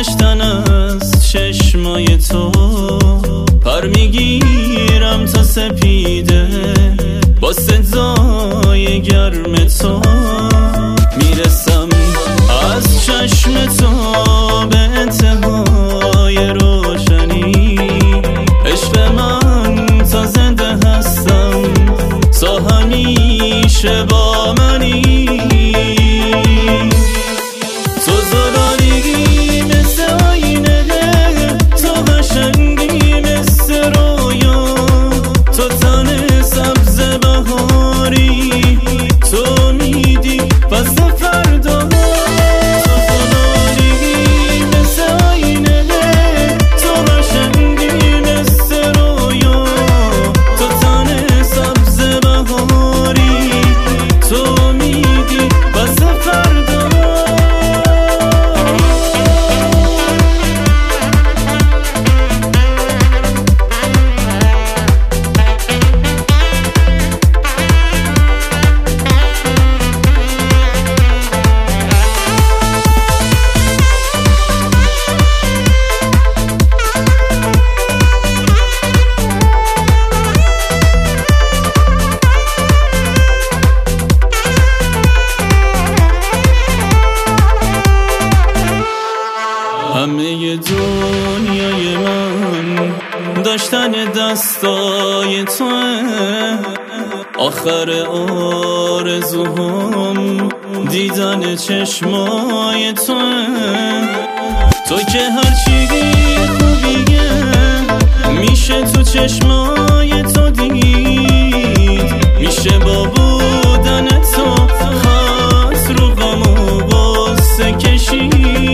گذشتن از چشمای تو پر میگیرم تا سپیده با صدای گرم تو میرسم از چشم تو به انتهای روشنی عشق من تا زنده هستم تا همیشه با منی تو زلالی مثل آینه تو قشنگی مثل رویا تو تن سبز بهاری تو میدی پس فردا تو زلالی مثل آینه تو قشنگی مثل رویا تو تن سبز بهاری تو میدی پس فردا همه دنیای من داشتن دستای توه آخر آرزوهم دیدن چشمای توه تو که هرچی خوبیه میشه تو چشمای تو دید میشه با بودن تو خط رو غم و غصه کشید